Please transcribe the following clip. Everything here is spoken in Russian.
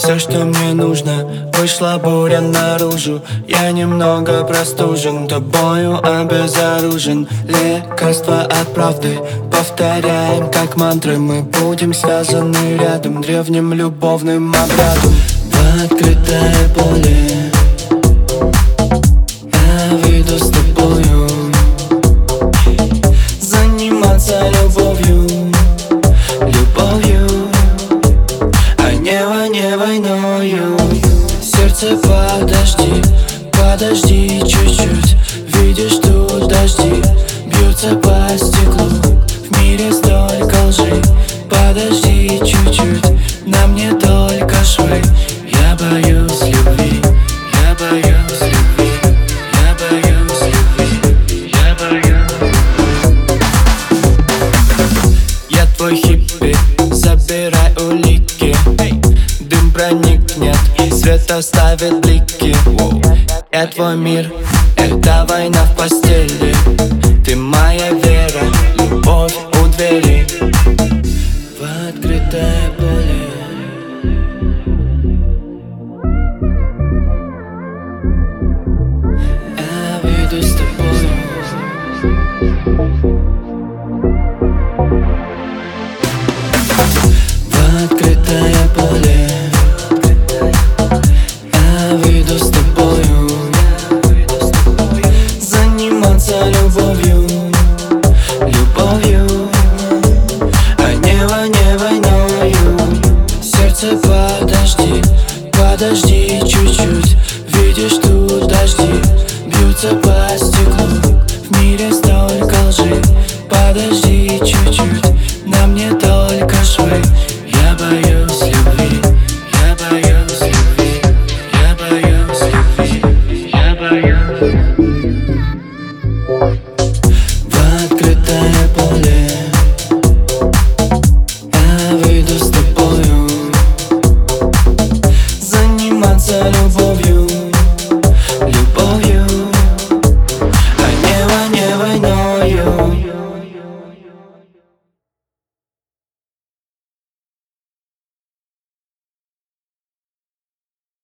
все, что мне нужно. Вышла буря наружу, я немного простужен, тобою обезоружен. Лекарство от правды повторяем как мантры. Мы будем связаны рядом древним любовным обрядом. В открытое поле я выйду с тобою заниматься любовью, любовью, а не войною. Сердце, подожди, подожди чуть-чуть. Видишь, тут дожди бьются по стеклу. В мире столько лжи. Подожди чуть-чуть, на мне только швы. Я боюсь любви, я боюсь любви, я боюсь любви, я боюсь. Я твой хиппи, забирай улики. Дым проникнет, свет оставит блики. Я твой мир, это война в постели. Ты моя вера, любовь у двери. В открытое поле я выйду с тобой. В открытое поле я выйду с тобою заниматься любовью, любовью, а не войною. Сердце, подожди, подожди чуть-чуть. Видишь, тут дожди бьются по стеклу. В мире столько лжи. Подожди чуть-чуть,